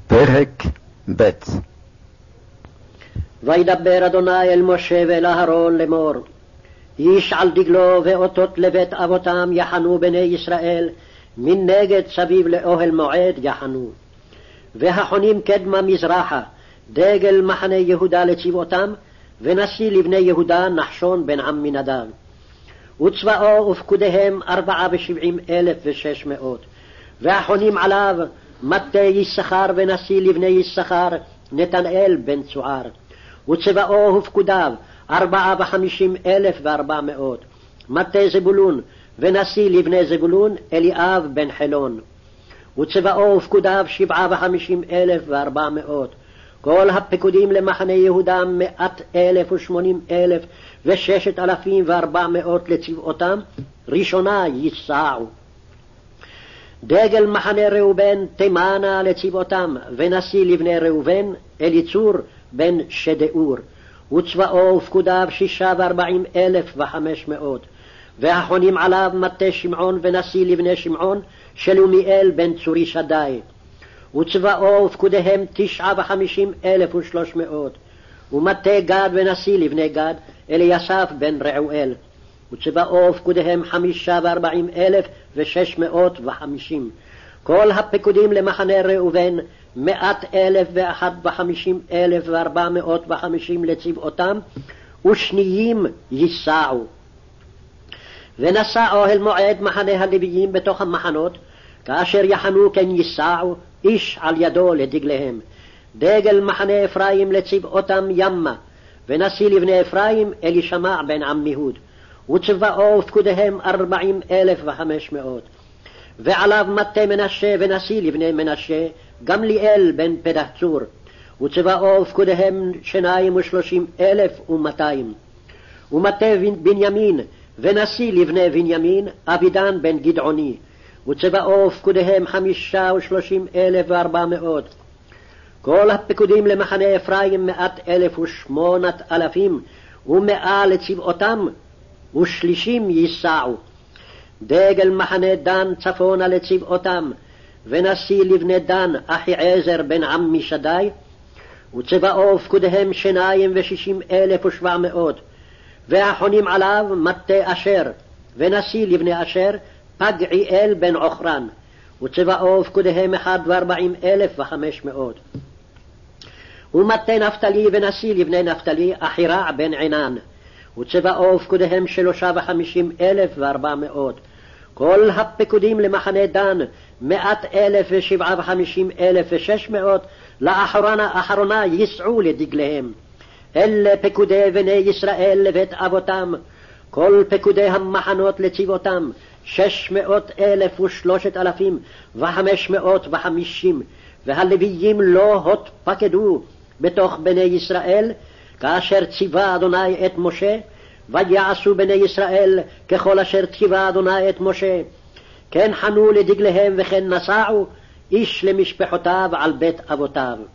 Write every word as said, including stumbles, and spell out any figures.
פרק ב'. וידבר אדוני אל משה ואל אהרון לאמור, איש על דגלו ואותות לבית אבותם יחנו בני ישראל, מנגד סביב לאוהל מועד יחנו. והחונים קדמה מזרחה, דגל מחנה יהודה לצבאותם, ונשיא לבני יהודה נחשון בן עמינדב. וצבאו ופקודיהם ארבעה ושבעים אלף ושש מאות. והחונים עליו מטה יששכר ונשיא לבני יששכר נתנאל בן צוער. וצבאו ופקודיו ארבעה וחמישים אלף וארבע מאות. מטה זבולון ונשיא לבני זבולון אליאב בן חילון. וצבאו ופקודיו שבעה וחמישים אלף וארבע מאות. כל הפקודים למחנה יהודה מאת אלף ושמונים אלף וששת אלפים וארבע מאות לצבאותם, ראשונה ייסעו. דגל מחנה ראובן תימנה לצבאותם, ונשיא לבני ראובן אליצור בן שדאור. וצבאו ופקודיו שישה וארבעים אלף וחמש מאות. והחונים עליו מטה שמעון ונשיא לבני שמעון שלומיאל בן צורי שדי. וצבאו ופקודיהם תשעה וחמישים אלף ושלוש מאות. ומטה גד ונשיא לבני גד אליסף בן רעואל. וצבאו ופקודיהם חמישה וארבעים אלף ושש מאות וחמישים. כל הפקודים למחנה ראובן מאת אלף ואחת וחמישים אלף וארבע מאות וחמישים לצבאותם, ושניים ייסעו. ונשא אוהל מועד מחנה הלוויים בתוך המחנות, כאשר יחנו כן ייסעו, איש על ידו לדגליהם. דגל מחנה אפרים לצבאותם ימה, ונשיא לבני אפרים אלישמע בן עמיהוד. וצבאו ופקודיהם ארבעים אלף וחמש מאות. ועליו מטה מנשה ונשיא לבני מנשה גמליאל בן פדחצור. וצבאו ופקודיהם שניים ושלושים אלף ומאתיים. ומטה בנימין ונשיא לבני בנימין אבידן בן גדעוני. וצבאו ופקודיהם חמישה ושלושים אלף וארבע מאות. כל הפקודים למחנה אפרים מאת אלף ושמונת אלפים ומאה לצבאותם, ושלישים ייסעו. דגל מחנה דן צפונה לצבאותם, ונשיא לבני דן אחיעזר בן עמי שדי. וצבאו ופקודיהם שניים ושישים אלף ושבע מאות. והחונים עליו מטה אשר, ונשיא לבני אשר פגעיאל בן עוכרן. וצבאו ופקודיהם אחד וארבעים אלף וחמש מאות. ומטה נפתלי ונשיא לבני נפתלי אחירע בן עינן. וצבאו ופקודיהם שלושה וחמישים אלף וארבע מאות. כל הפקודים למחנה דן מאת אלף ושבעה וחמישים אלף ושש מאות. לאחרונה אחרונה ייסעו לדגליהם. אלה פקודי בני ישראל לבית אבותם, כל פקודי המחנות לצבאותם, שש מאות אלף ושלושת אלפים וחמש מאות וחמישים. והלוויים לא התפקדו בתוך בני ישראל, כאשר ציווה אדוני את משה, ויעשו בני ישראל ככל אשר ציווה אדוני את משה. כן חנו לדגליהם וכן נסעו, איש למשפחותיו על בית אבותיו.